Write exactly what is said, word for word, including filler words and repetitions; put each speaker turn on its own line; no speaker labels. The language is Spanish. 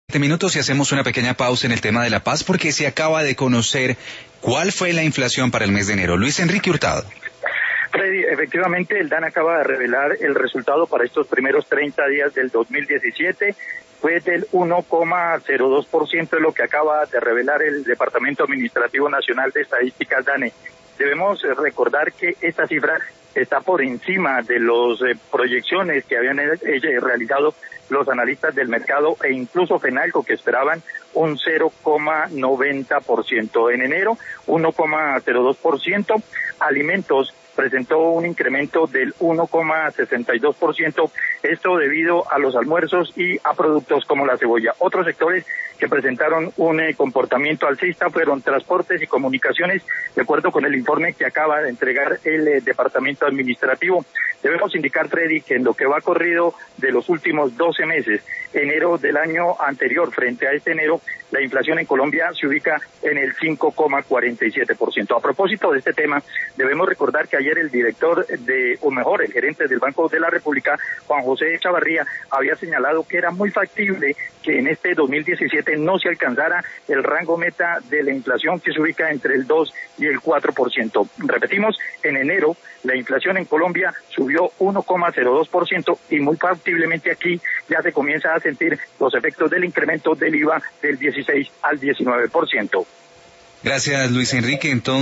Minutos y hacemos una pequeña pausa en el tema de la paz porque se acaba de conocer cuál fue la inflación para el mes de enero. Luis Enrique Hurtado.
Freddy, efectivamente el DANE acaba de revelar el resultado para estos primeros treinta días del dos mil diecisiete. Fue del uno coma cero dos por ciento de lo que acaba de revelar el Departamento Administrativo Nacional de Estadísticas DANE. Debemos recordar que esta cifra está por encima de las eh, proyecciones que habían eh, realizado los analistas del mercado e incluso FENALCO, que esperaban un cero coma noventa por ciento. En enero, uno coma cero dos por ciento. Alimentos presentó un incremento del uno coma sesenta y dos por ciento, esto debido a los almuerzos y a productos como la cebolla. Otros sectores que presentaron un eh, comportamiento alcista fueron transportes y comunicaciones, de acuerdo con el informe que acaba de entregar el eh, Departamento Administrativo. Debemos indicar, Freddy, que en lo que va corrido de los últimos doce meses, enero del año anterior frente a este enero, la inflación en Colombia se ubica en el cinco coma cuarenta y siete por ciento. A propósito de este tema, debemos recordar que ayer el director de, o mejor, el gerente del Banco de la República, Juan José Chavarría, había señalado que era muy factible que en este dos mil diecisiete no se alcanzara el rango meta de la inflación, que se ubica entre el dos y el cuatro por ciento. Repetimos, en enero la inflación en Colombia subió uno coma cero dos por ciento y muy factiblemente aquí ya se comienza a sentir los efectos del incremento del I V A del dieciséis al diecinueve por ciento.
Gracias, Luis Enrique. Entonces